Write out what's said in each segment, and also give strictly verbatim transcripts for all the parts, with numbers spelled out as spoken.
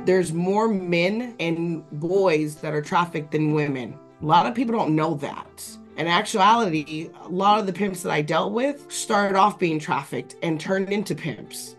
there's more men and boys that are trafficked than women. A lot of people don't know that. In actuality, a lot of the pimps that I dealt with started off being trafficked and turned into pimps.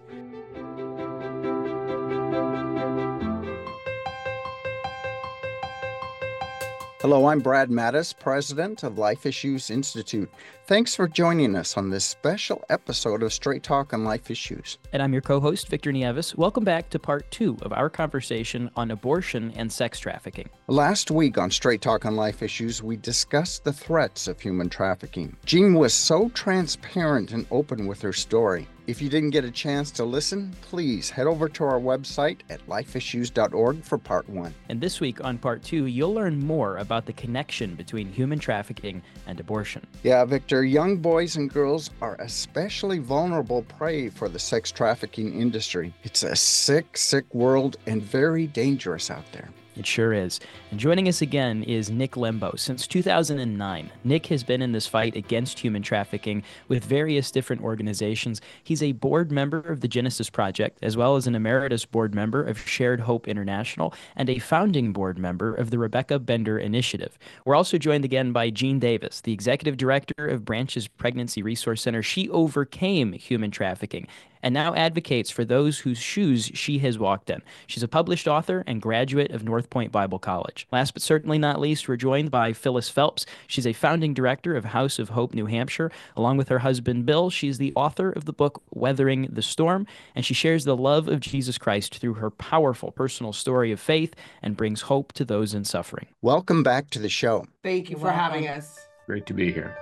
Hello, I'm Brad Mattis, president of Life Issues Institute. Thanks for joining us on this special episode of Straight Talk on Life Issues. And I'm your co-host, Victor Nieves. Welcome back to part two of our conversation on abortion and sex trafficking. Last week on Straight Talk on Life Issues, we discussed the threats of human trafficking. Jean was so transparent and open with her story. If you didn't get a chance to listen, please head over to our website at life issues dot org for part one. And this week on part two, you'll learn more about the connection between human trafficking and abortion. Yeah, Victor, young boys and girls are especially vulnerable prey for the sex trafficking industry. It's a sick, sick world and very dangerous out there. It sure is. And joining us again is Nick Lembo. Since two thousand nine, Nick has been in this fight against human trafficking with various different organizations. He's a board member of the Genesis Project, as well as an emeritus board member of Shared Hope International, and a founding board member of the Rebecca Bender Initiative. We're also joined again by Jean Davis, the executive director of Branch's Pregnancy Resource Center. She overcame human trafficking and now advocates for those whose shoes she has walked in. She's a published author and graduate of North Point Bible College. Last but certainly not least, we're joined by Phyllis Phelps. She's a founding director of House of Hope New Hampshire. Along with her husband, Bill, she's the author of the book Weathering the Storm, and she shares the love of Jesus Christ through her powerful personal story of faith and brings hope to those in suffering. Welcome back to the show. Thank you for having us. Great to be here.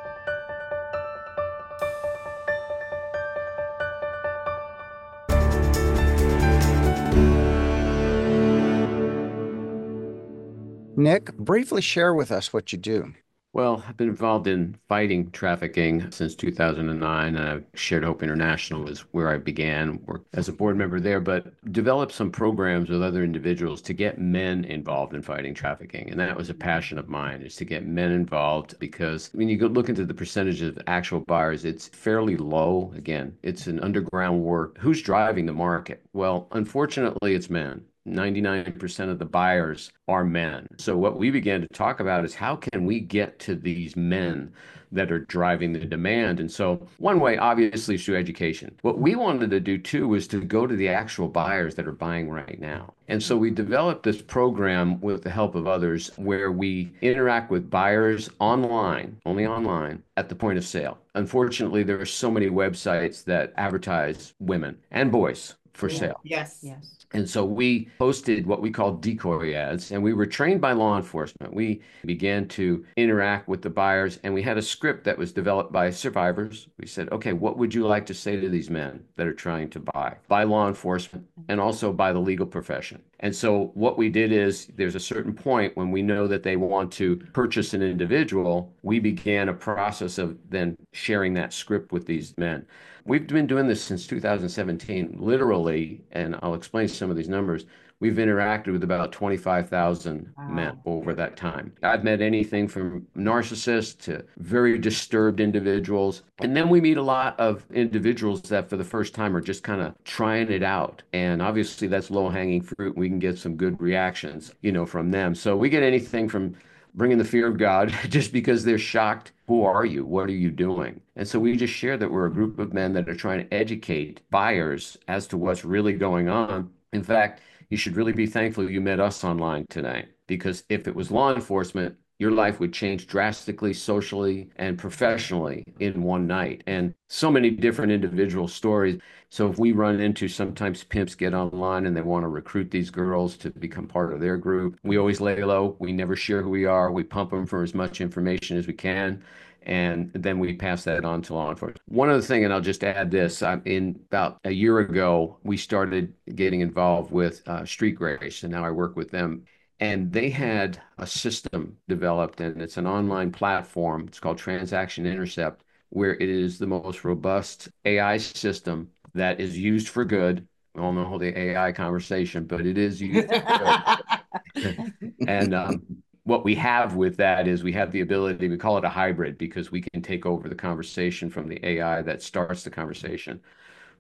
Nick, briefly share with us what you do. Well, I've been involved in fighting trafficking since two thousand nine, and I've Shared Hope International is where I began, worked as a board member there, but developed some programs with other individuals to get men involved in fighting trafficking. And that was a passion of mine, is to get men involved, because when you go look into the percentage of actual buyers, it's fairly low. Again, it's an underground war. Who's driving the market? Well, unfortunately, it's men. ninety-nine percent of the buyers are men. So what we began to talk about is how can we get to these men that are driving the demand? And so one way, obviously, is through education. What we wanted to do, too, was to go to the actual buyers that are buying right now. And so we developed this program with the help of others where we interact with buyers online, only online, at the point of sale. Unfortunately, there are so many websites that advertise women and boys for Yeah. sale. Yes. Yes. And so we posted what we call decoy ads, and we were trained by law enforcement. We began to interact with the buyers, and we had a script that was developed by survivors. We said, okay, what would you like to say to these men that are trying to buy? By law enforcement and also by the legal profession. And so what we did is there's a certain point when we know that they want to purchase an individual, we began a process of then sharing that script with these men. We've been doing this since two thousand seventeen, literally, and I'll explain some of these numbers. We've interacted with about twenty-five thousand wow. men over that time. I've met anything from narcissists to very disturbed individuals. And then we meet a lot of individuals that for the first time are just kind of trying it out. And obviously that's low-hanging fruit. We can get some good reactions, you know, from them. So we get anything from bringing the fear of God just because they're shocked. Who are you? What are you doing? And so we just share that we're a group of men that are trying to educate buyers as to what's really going on. In fact, you should really be thankful you met us online tonight, because if it was law enforcement, your life would change drastically, socially and professionally in one night. And so many different individual stories. So if we run into, sometimes pimps get online and they want to recruit these girls to become part of their group. We always lay low. We never share who we are. We pump them for as much information as we can. And then we pass that on to law enforcement. One other thing, and I'll just add this, I'm in about a year ago, we started getting involved with uh, Street Grace, and now I work with them. And they had a system developed, and it's an online platform. It's called Transaction Intercept, where it is the most robust A I system that is used for good. We all know the A I conversation, but it is used for good. And um, what we have with that is we have the ability, we call it a hybrid, because we can take over the conversation from the A I that starts the conversation.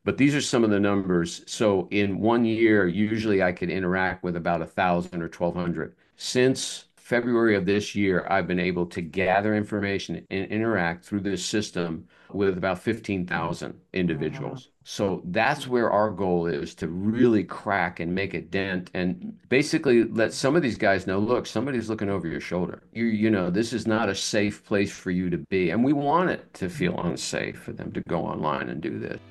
But these are some of the numbers. So in one year, usually I could interact with about a thousand or twelve hundred. Since February of this year, I've been able to gather information and interact through this system with about fifteen thousand individuals. So that's where our goal is, to really crack and make a dent and basically let some of these guys know, look, somebody's looking over your shoulder. You, you know, this is not a safe place for you to be. And we want it to feel unsafe for them to go online and do this.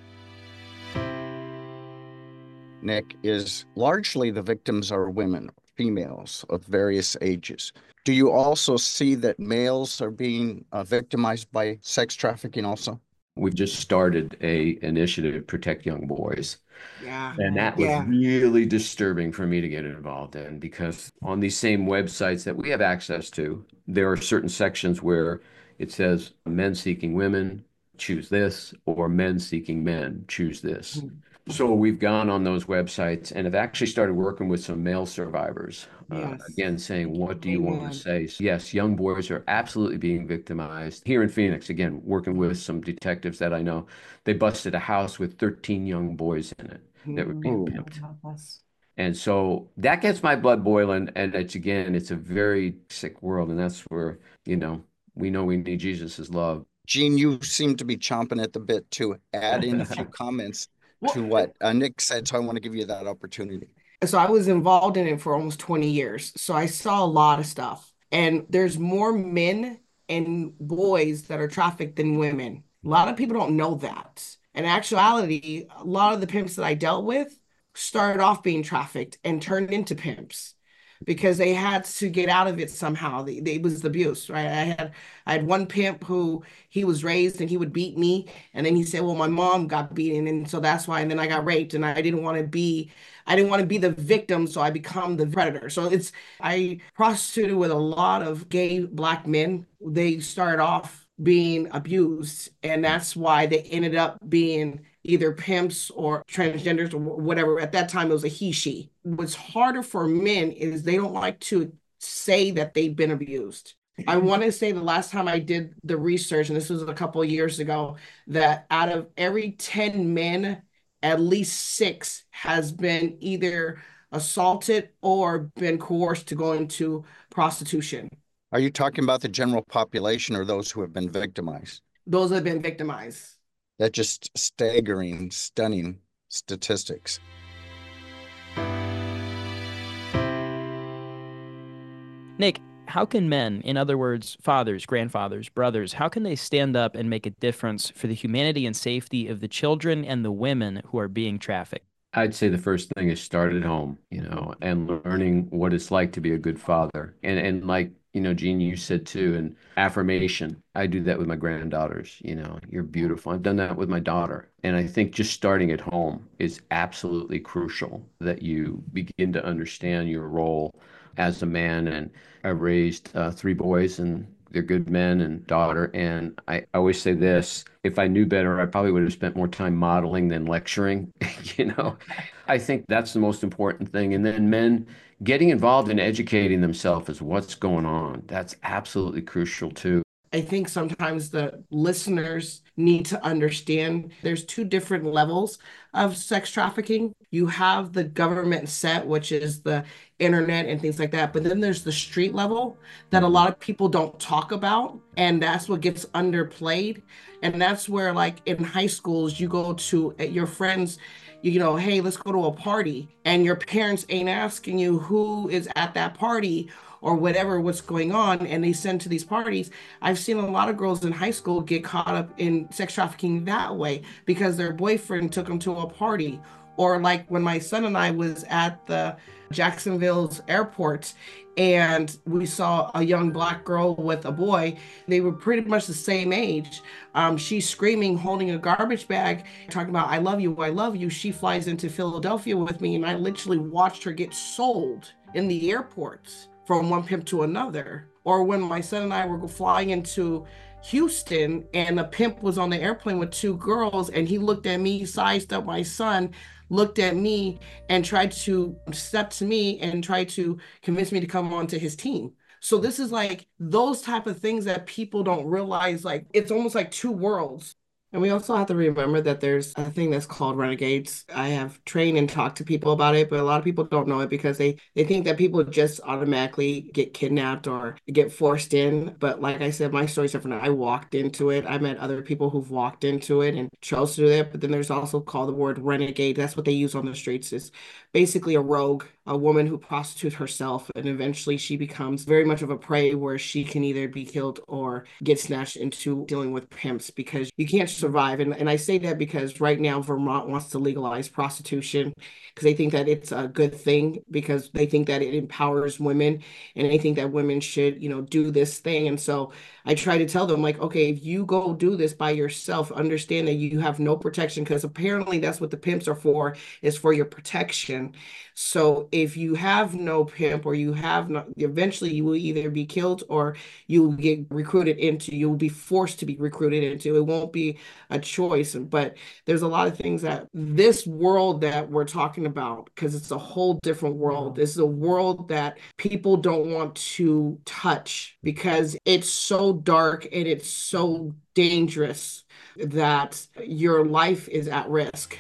Nick, is largely the victims are women, females of various ages. Do you also see that males are being uh, victimized by sex trafficking also? We've just started a initiative, Protect Young Boys. Yeah. And that was Yeah. really disturbing for me to get involved in, because on these same websites that we have access to, there are certain sections where it says men seeking women, choose this, or men seeking men, choose this. So we've gone on those websites and have actually started working with some male survivors. Uh, Yes. again, saying, what do you want Amen. to say? So yes, young boys are absolutely being victimized. Here in Phoenix, again, working with some detectives that I know, they busted a house with thirteen young boys in it that were being Ooh. pimped. And so that gets my blood boiling. And it's, again, it's a very sick world. And that's where, you know, we know we need Jesus's love. Gene, you seem to be chomping at the bit to add in a few comments to what uh, Nick said, so I want to give you that opportunity. So I was involved in it for almost twenty years. So I saw a lot of stuff. And there's more men and boys that are trafficked than women. A lot of people don't know that. In actuality, a lot of the pimps that I dealt with started off being trafficked and turned into pimps because they had to get out of it somehow. They, they- it was abuse, right? I had I had one pimp who he was raised and he would beat me, and then he said, "Well, my mom got beaten, and so that's why." And then I got raped, and I didn't want to be, I didn't want to be the victim, so I become the predator. So it's I prostituted with a lot of gay black men. They started off being abused, and that's why they ended up being either pimps or transgenders or whatever. At that time, it was a he, she. What's harder for men is they don't like to say that they've been abused. I want to say the last time I did the research, and this was a couple of years ago, that out of every ten men, at least six has been either assaulted or been coerced to go into prostitution. Are you talking about the general population or those who have been victimized? Those have been victimized. That's just staggering, stunning statistics. Nick, how can men, in other words, fathers, grandfathers, brothers, how can they stand up and make a difference for the humanity and safety of the children and the women who are being trafficked? I'd say the first thing is start at home, you know, and learning what it's like to be a good father. And and like, you know, Gene, you said too, and affirmation. I do that with my granddaughters, you know, you're beautiful. I've done that with my daughter. And I think just starting at home is absolutely crucial, that you begin to understand your role as a man. And I raised uh, three boys, and they're good men and daughter. And I always say this, if I knew better, I probably would have spent more time modeling than lecturing. You know, I think that's the most important thing. And then men getting involved in educating themselves as what's going on. That's absolutely crucial too. I think sometimes the listeners need to understand there's two different levels of sex trafficking. You have the government set, which is the internet and things like that. But then there's the street level that a lot of people don't talk about. And that's what gets underplayed. And that's where, like in high schools, you go to your friends, you know, hey, let's go to a party. And your parents ain't asking you who is at that party or whatever, what's going on, and they send to these parties. I've seen a lot of girls in high school get caught up in sex trafficking that way because their boyfriend took them to a party. Or like when my son and I was at the Jacksonville's airport and we saw a young black girl with a boy. They were pretty much the same age. Um, she's screaming, holding a garbage bag, talking about, I love you, I love you. She flies into Philadelphia with me, and I literally watched her get sold in the airports from one pimp to another. Or when my son and I were flying into Houston and a pimp was on the airplane with two girls, and he looked at me, sized up my son, looked at me and tried to step to me and try to convince me to come onto his team. So this is like those type of things that people don't realize, like it's almost like two worlds. And we also have to remember that there's a thing that's called renegades. I have trained and talked to people about it, but a lot of people don't know it because they, they think that people just automatically get kidnapped or get forced in. But like I said, my story's different. I walked into it. I met other people who've walked into it and chose to do that. But then there's also called the word renegade. That's what they use on the streets. Is basically a rogue, a woman who prostitutes herself, and eventually she becomes very much of a prey where she can either be killed or get snatched into dealing with pimps because you can't survive. And, and I say that because right now Vermont wants to legalize prostitution because they think that it's a good thing because they think that it empowers women and they think that women should, you know, do this thing. And so I try to tell them, like, okay, if you go do this by yourself, understand that you have no protection because apparently that's what the pimps are for, is for your protection. So if you have no pimp or you have not, eventually you will either be killed or you will get recruited into, you will be forced to be recruited into. It won't be a choice. But there's a lot of things that this world that we're talking about, because it's a whole different world. This is a world that people don't want to touch because it's so dark and it's so dangerous that your life is at risk.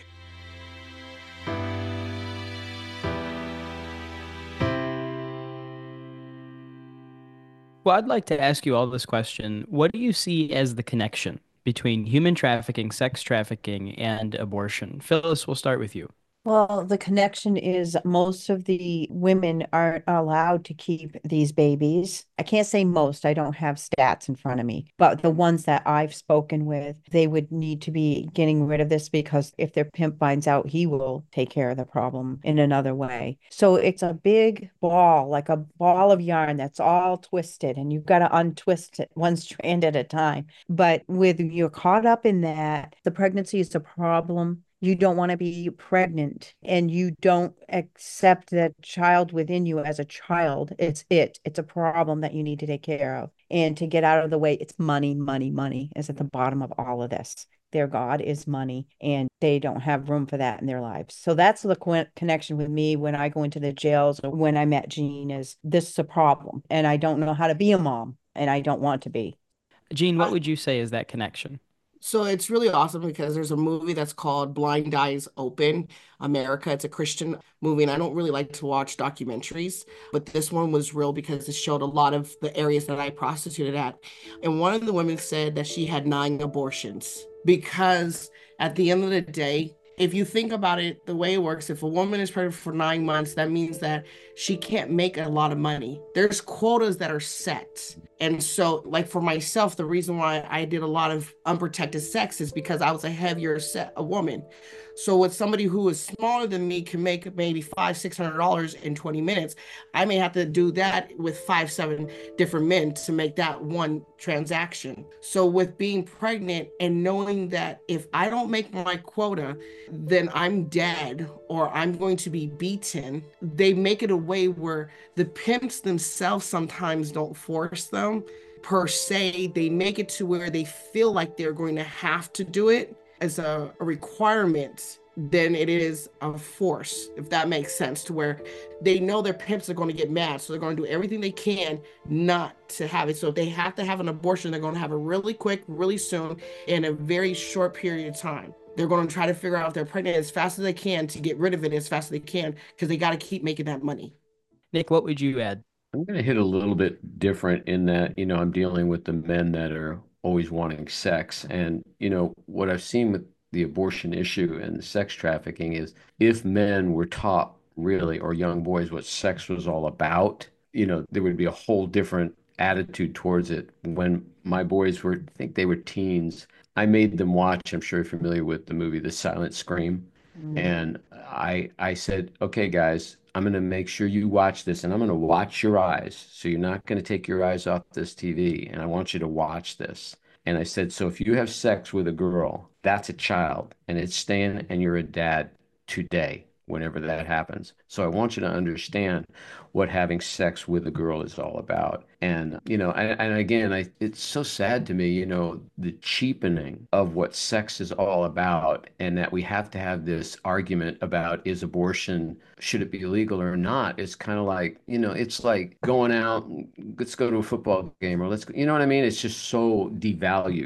Well, I'd like to ask you all this question. What do you see as the connection between human trafficking, sex trafficking, and abortion? Phyllis, we'll start with you. Well, the connection is most of the women aren't allowed to keep these babies. I can't say most, I don't have stats in front of me, but the ones that I've spoken with, they would need to be getting rid of this because if their pimp finds out, he will take care of the problem in another way. So it's a big ball, like a ball of yarn that's all twisted, and you've got to untwist it one strand at a time. But with you're caught up in that, the pregnancy is a problem. You don't want to be pregnant and you don't accept that child within you as a child. It's it. It's a problem that you need to take care of. And to get out of the way, it's money, money, money is at the bottom of all of this. Their God is money, and they don't have room for that in their lives. So that's the co- connection with me when I go into the jails or when I met Jean is this is a problem. And I don't know how to be a mom, and I don't want to be. Jean, what would you say is that connection? So it's really awesome because there's a movie that's called Blind Eyes Open America. It's a Christian movie, and I don't really like to watch documentaries, but this one was real because it showed a lot of the areas that I prostituted at. And one of the women said that she had nine abortions because at the end of the day, if you think about it, the way it works, if a woman is pregnant for nine months, that means that she can't make a lot of money. There's quotas that are set. And so, like for myself, the reason why I did a lot of unprotected sex is because I was a heavier set a woman. So with somebody who is smaller than me can make maybe five, six hundred dollars in twenty minutes, I may have to do that with five, seven different men to make that one transaction. So with being pregnant and knowing that if I don't make my quota, then I'm dead or I'm going to be beaten, they make it a way where the pimps themselves sometimes don't force them per se. They make it to where they feel like they're going to have to do it as a, a requirement than it is a force, if that makes sense, to where they know their pimps are going to get mad. So they're going to do everything they can not to have it. So if they have to have an abortion, they're going to have it really quick, really soon, in a very short period of time. They're going to try to figure out if they're pregnant as fast as they can to get rid of it as fast as they can because they got to keep making that money. Nick, what would you add? I'm going to hit a little bit different in that, you know, I'm dealing with the men that are always wanting sex. And, you know, what I've seen with the abortion issue and the sex trafficking is if men were taught really, or young boys, what sex was all about, you know, there would be a whole different attitude towards it. When my boys were, I think they were teens, I made them watch, I'm sure you're familiar with the movie The Silent Scream. Mm. And I I said, okay, guys, I'm going to make sure you watch this and I'm going to watch your eyes. So you're not going to take your eyes off this T V. And I want you to watch this. And I said, so if you have sex with a girl, that's a child and it's staying and you're a dad today, whenever that happens. So I want you to understand what having sex with a girl is all about. And, you know, and, and again, I, it's so sad to me, you know, the cheapening of what sex is all about, and that we have to have this argument about is abortion, should it be illegal or not? It's kind of like, you know, it's like going out, let's go to a football game or let's, you know what I mean? It's just so devalued.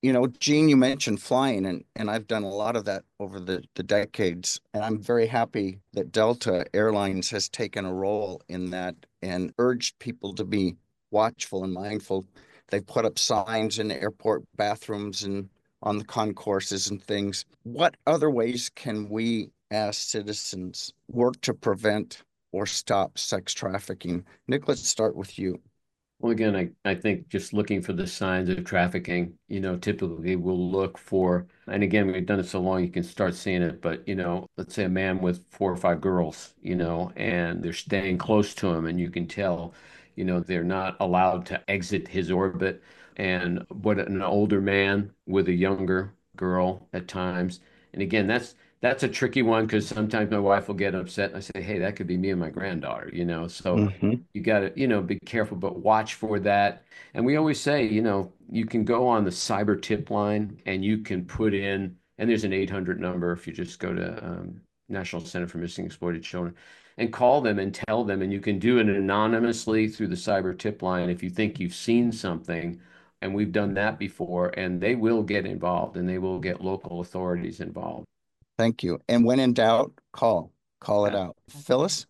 You know, Gene, you mentioned flying, and, and I've done a lot of that over the, the decades. And I'm very happy that Delta Airlines has taken a role in that and urged people to be watchful and mindful. They've put up signs in airport bathrooms and on the concourses and things. What other ways can we, as citizens, work to prevent or stop sex trafficking? Nick, let's start with you. Well, again, I, I think just looking for the signs of trafficking, you know, typically we'll look for, and again, we've done it so long, you can start seeing it, but, you know, let's say a man with four or five girls, you know, and they're staying close to him, and you can tell, you know, they're not allowed to exit his orbit. And what an older man with a younger girl at times. And again, that's, that's a tricky one because sometimes my wife will get upset and I say, hey, that could be me and my granddaughter, you know, so Mm-hmm. you got to, you know, be careful, but watch for that. And we always say, you know, you can go on the cyber tip line and you can put in, and there's an eight hundred number if you just go to um, National Center for Missing and Exploited Children and call them and tell them, and you can do it anonymously through the cyber tip line if you think you've seen something. And we've done that before, and they will get involved and they will get local authorities involved. Thank you. And when in doubt, call, call it Yeah. out. Phyllis?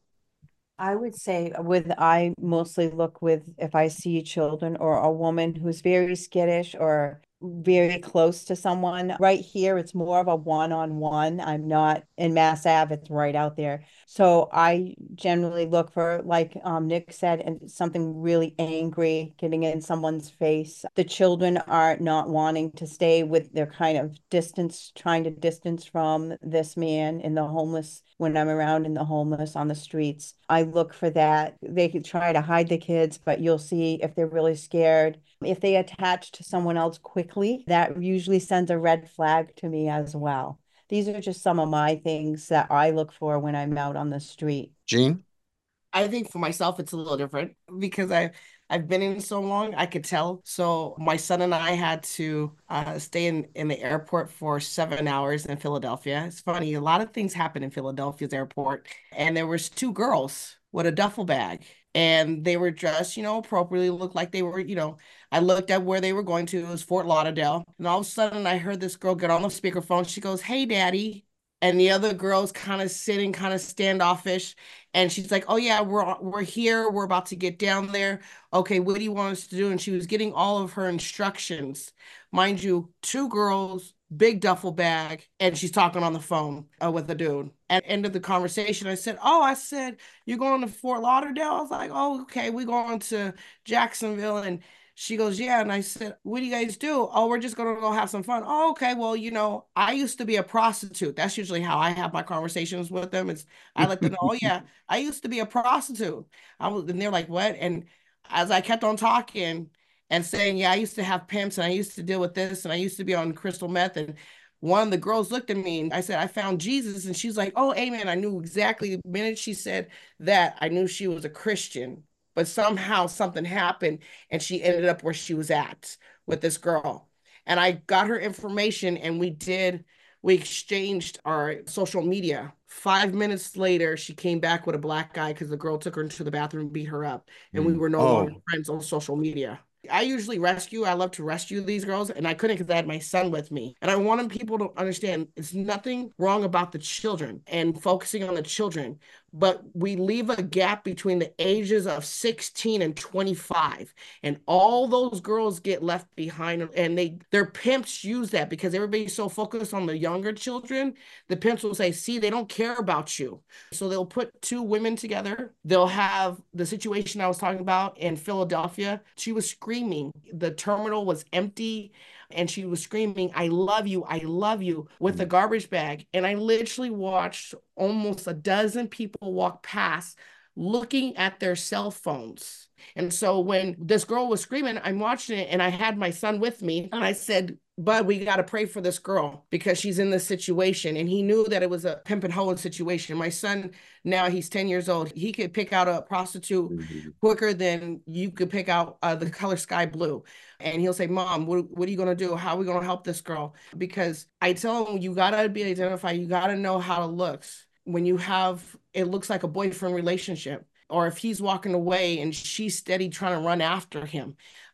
I would say with I mostly look with if I see children or a woman who's very skittish or very close to someone. Right here, it's more of a one-on-one. I'm not in Mass Ave, it's right out there. So I generally look for, like um, Nick said, and something really angry, getting in someone's face. The children are not wanting to stay with their kind of distance, trying to distance from this man in the homeless when I'm around in the homeless on the streets. I look for that. They could try to hide the kids, but you'll see if they're really scared. If they attach to someone else quickly, that usually sends a red flag to me as well. These are just some of my things that I look for when I'm out on the street. Gene? I think for myself, it's a little different because I I've been in so long, I could tell. So my son and I had to uh, stay in, in the airport for seven hours in Philadelphia. It's funny, a lot of things happen in Philadelphia's airport. And there was two girls with a duffel bag. And they were dressed, you know, appropriately, looked like they were, you know, I looked at where they were going to. It was Fort Lauderdale. And all of a sudden I heard this girl get on the speakerphone. She goes, "Hey, Daddy." And the other girl's kind of sitting, kind of standoffish. And she's like, "Oh yeah, we're we're here. We're about to get down there. Okay, what do you want us to do?" And she was getting all of her instructions. Mind you, two girls, big duffel bag, and she's talking on the phone uh, with a dude. At the end of the conversation, I said, "Oh, I said, you're going to Fort Lauderdale?" I was like, "Oh, okay, we're going to Jacksonville." And she goes, "Yeah." And I said, "What do you guys do?" "Oh, we're just going to go have some fun." "Oh, okay. Well, you know, I used to be a prostitute." That's usually how I have my conversations with them is I let them know, "Oh, yeah, I used to be a prostitute." I was, and they're like, "What?" And as I kept on talking and saying, "Yeah, I used to have pimps and I used to deal with this and I used to be on crystal meth." And one of the girls looked at me and I said, "I found Jesus." And she's like, "Oh, amen." I knew exactly the minute she said that, I knew she was a Christian. But somehow something happened and she ended up where she was at with this girl. And I got her information and we did, we exchanged our social media. Five minutes later, she came back with a black guy because the girl took her into the bathroom and beat her up. And we were no Oh. longer friends on social media. I usually rescue, I love to rescue these girls, and I couldn't because I had my son with me. And I wanted people to understand it's nothing wrong about the children and focusing on the children, but we leave a gap between the ages of sixteen and twenty-five. And all those girls get left behind, and they their pimps use that because everybody's so focused on the younger children. The pimps will say, "See, they don't care about you." So they'll put two women together. They'll have the situation I was talking about in Philadelphia. She was screaming. The terminal was empty and she was screaming, "I love you, I love you," with a garbage bag. And I literally watched almost a dozen people walk past looking at their cell phones. And so when this girl was screaming, I'm watching it and I had my son with me and I said, "Bud, we got to pray for this girl because she's in this situation." And he knew that it was a pimp and hoeing situation. My son, now he's ten years old. He could pick out a prostitute Mm-hmm. quicker than you could pick out uh, the color sky blue. And he'll say, "Mom, what, what are you going to do? How are we going to help this girl?" Because I tell him, you got to be identified. You got to know how it looks when you have, it looks like a boyfriend relationship. Or if he's walking away and she's steady trying to run after him.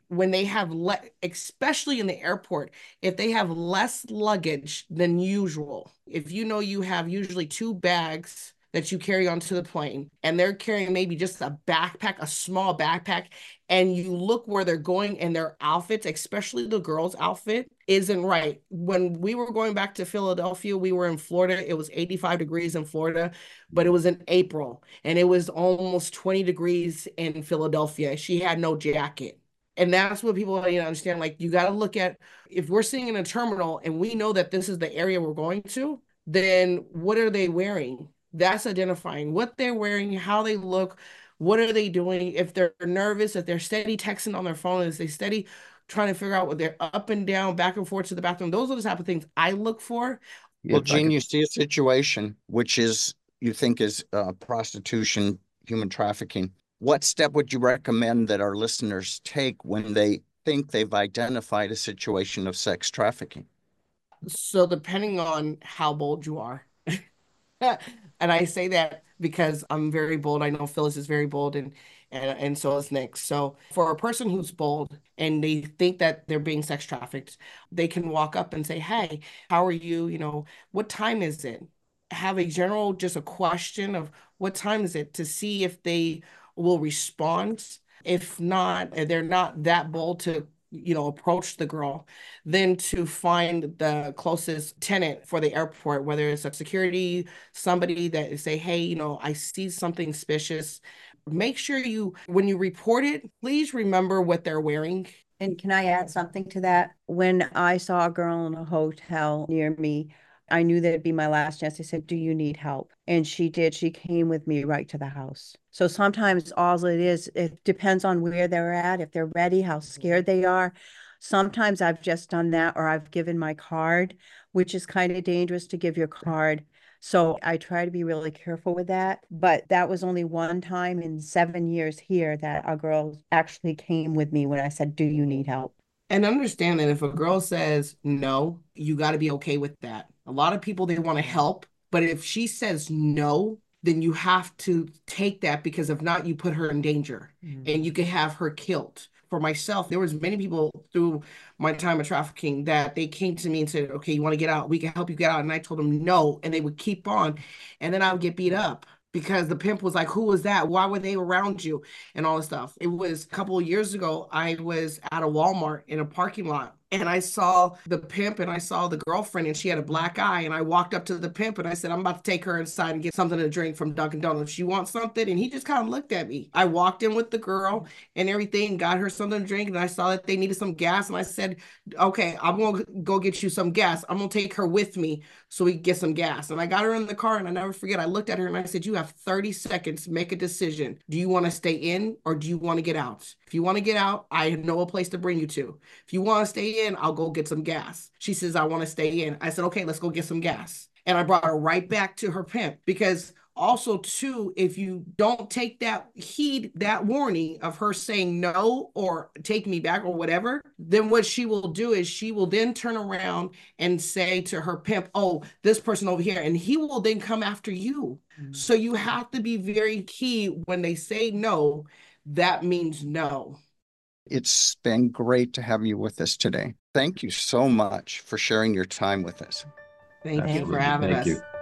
when they have, le- especially in the airport, if they have less luggage than usual, if you know you have usually two bags that you carry onto the plane and they're carrying maybe just a backpack, a small backpack, and you look where they're going and their outfits, especially the girl's outfit, isn't right. When we were going back to Philadelphia, we were in Florida. It was eighty-five degrees in Florida, but it was in April and it was almost twenty degrees in Philadelphia. She had no jacket. And that's what people need to understand. Like, you got to look at, if we're sitting in a terminal and we know that this is the area we're going to, then what are they wearing? That's identifying what they're wearing, how they look, what are they doing. If they're nervous, if they're steady texting on their phone, if they steady trying to figure out what they're up and down, back and forth to the bathroom, those are the type of things I look for. Well, Gene, you see a situation which is, you think is uh, prostitution, human trafficking. What step would you recommend that our listeners take when they think they've identified a situation of sex trafficking? So depending on how bold you are, and I say that because I'm very bold. I know Phyllis is very bold, and and and so is Nick. So for a person who's bold and they think that they're being sex trafficked, they can walk up and say, "Hey, how are you? You know, what time is it?" Have a general, just a question of what time is it, to see if they will respond. If not, they're not that bold to, you know, approach the girl, then to find the closest tenant for the airport, whether it's a security, somebody that say, hey, you know, I see something suspicious. Make sure you, when you report it, please remember what they're wearing. And can I add something to that? When I saw a girl in a hotel near me, I knew that'd be my last chance. I said, do you need help? And she did. She came with me right to the house. So sometimes all it is, it depends on where they're at, if they're ready, how scared they are. Sometimes I've just done that, or I've given my card, which is kind of dangerous to give your card. So I try to be really careful with that. But that was only one time in seven years here that a girl actually came with me when I said, do you need help? And understand that if a girl says no, you got to be okay with that. A lot of people, they want to help, but if she says no, then you have to take that, because if not, you put her in danger, mm-hmm. and you could have her killed. For myself, there was many people through my time of trafficking that they came to me and said, okay, you want to get out? We can help you get out. And I told them no, and they would keep on. And then I would get beat up, because the pimp was like, who was that? Why were they around you? And all this stuff. It was a couple of years ago, I was at a Walmart in a parking lot, and I saw the pimp and I saw the girlfriend, and she had a black eye. And I walked up to the pimp and I said, I'm about to take her inside and get something to drink from Dunkin' Donuts. She wants something? And he just kind of looked at me. I walked in with the girl and everything, got her something to drink. And I saw that they needed some gas. And I said, okay, I'm going to go get you some gas. I'm going to take her with me so we can get some gas. And I got her in the car, and I never forget, I looked at her and I said, you have thirty seconds to make a decision. Do you want to stay in or do you want to get out? If you want to get out, I know a place to bring you to. If you want to stay in, I'll go get some gas. She says, I want to stay in. I said, okay, let's go get some gas. And I brought her right back to her pimp, because also too, if you don't take that heed, that warning of her saying no or take me back or whatever, then what she will do is she will then turn around and say to her pimp, oh, this person over here, and he will then come after you. Mm-hmm. So you have to be very key when they say no, that means no. It's been great to have you with us today. Thank you so much for sharing your time with us. Thank Absolutely. you for having Thank us. You.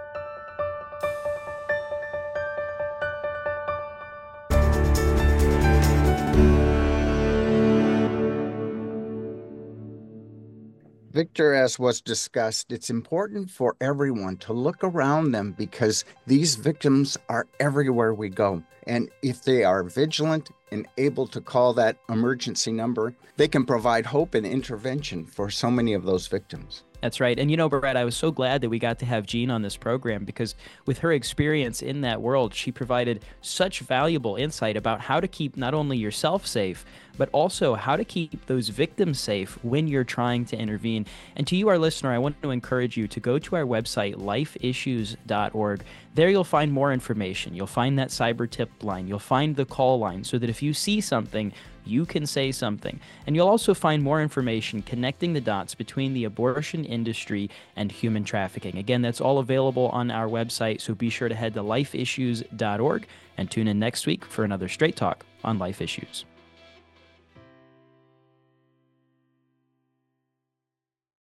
Victor, as was discussed, it's important for everyone to look around them, because these victims are everywhere we go. And if they are vigilant and able to call that emergency number, they can provide hope and intervention for so many of those victims. That's right. And you know, Barrett, I was so glad that we got to have Jean on this program, because with her experience in that world, she provided such valuable insight about how to keep not only yourself safe, but also how to keep those victims safe when you're trying to intervene. And to you, our listener, I want to encourage you to go to our website, life issues dot org. There you'll find more information. You'll find that cyber tip line. You'll find the call line, so that if you see something, you can say something. And you'll also find more information connecting the dots between the abortion industry and human trafficking. Again, that's all available on our website, so be sure to head to life issues dot org and tune in next week for another Straight Talk on Life Issues.